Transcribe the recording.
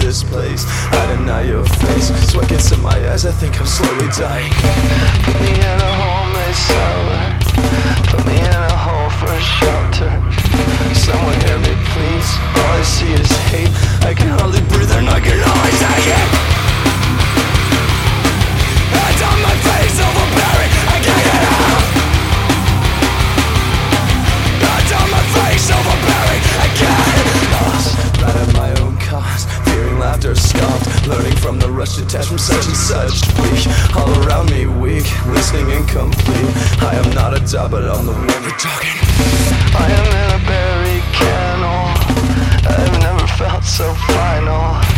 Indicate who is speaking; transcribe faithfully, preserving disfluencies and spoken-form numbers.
Speaker 1: this place. I deny your face, sweat gets in my eyes, I think I'm slowly dying.
Speaker 2: Put me in a homemade cellar, put me in a hole for shelter. Someone hear me please, all I see is hate. I can hardly breathe and I can only take it. Hands on my face, overbearing, I can't get out. Hands on my face, overbearing, I can't.
Speaker 1: Lost, right at my own cost, fearing laughter scoffed, learning from the rush detached from such and such. Weak, all around me weak, listening incomplete. I am not a dog, but I'm the one we're talking.
Speaker 2: I am in a berry kennel, I've never felt so final.